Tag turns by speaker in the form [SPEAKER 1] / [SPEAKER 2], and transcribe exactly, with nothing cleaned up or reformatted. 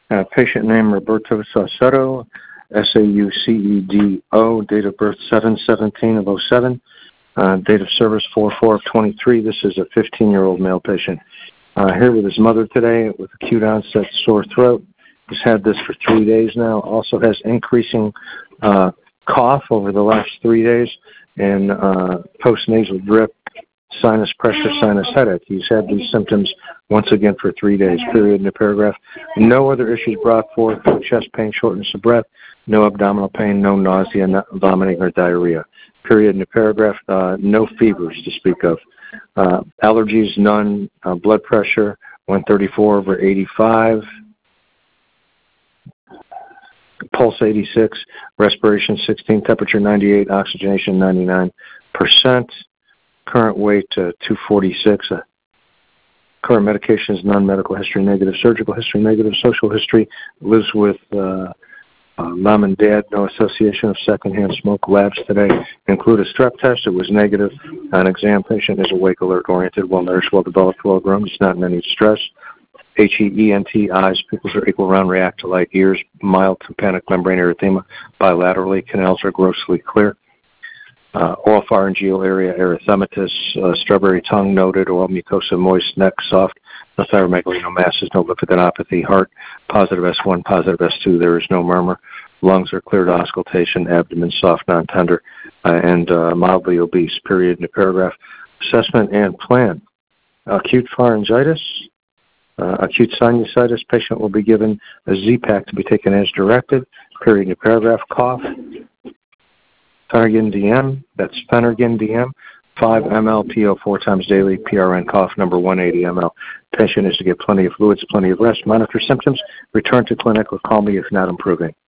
[SPEAKER 1] Uh, patient name Roberto Saucedo, S A U C E D O, date of birth seven seventeen of oh seven, uh, date of service four four of twenty-three. This is a fifteen-year-old male patient. Uh, here with his mother today with acute onset sore throat. He's had this for three days now. Also has increasing uh, cough over the last three days and uh, post-nasal drip, sinus pressure, sinus headache. He's had these symptoms once again for three days, period in the paragraph. No other issues brought forth, no chest pain, shortness of breath, no abdominal pain, no nausea, no vomiting, or diarrhea. Period in the paragraph. Uh, no fevers to speak of. Uh, allergies, none. Uh, blood pressure, one thirty-four over eighty-five. Pulse eighty-six, respiration sixteen, temperature ninety-eight, oxygenation ninety-nine percent. Current weight uh, two forty-six. Uh, current medication is non-medical history negative, surgical history negative, social history, lives with uh, uh, mom and dad, no association of secondhand smoke. Labs today include a strep test. It was negative. An exam patient is awake, alert, oriented, well-nourished, well-developed, well-grown. He's not in any stress. H E E N T, eyes, pupils are equal round, react to light, ears, mild tympanic membrane erythema, bilaterally, canals are grossly clear. Uh, oropharyngeal area erythematous, uh, strawberry tongue noted, oral mucosa moist, neck soft, no thyromegalinomasses, no lymphadenopathy, heart positive S one, positive S two, there is no murmur. Lungs are clear to auscultation, abdomen soft, non-tender, uh, and uh, mildly obese, period in the paragraph. Assessment and plan. Acute pharyngitis, uh, acute sinusitis, patient will be given a Z-Pak to be taken as directed, period in the paragraph. Cough, Phenergan D M, that's Phenergan D M, five milliliters P O four times daily, P R N cough number one hundred eighty milliliters. Patient is to get plenty of fluids, plenty of rest, monitor symptoms, return to clinic or call me if not improving.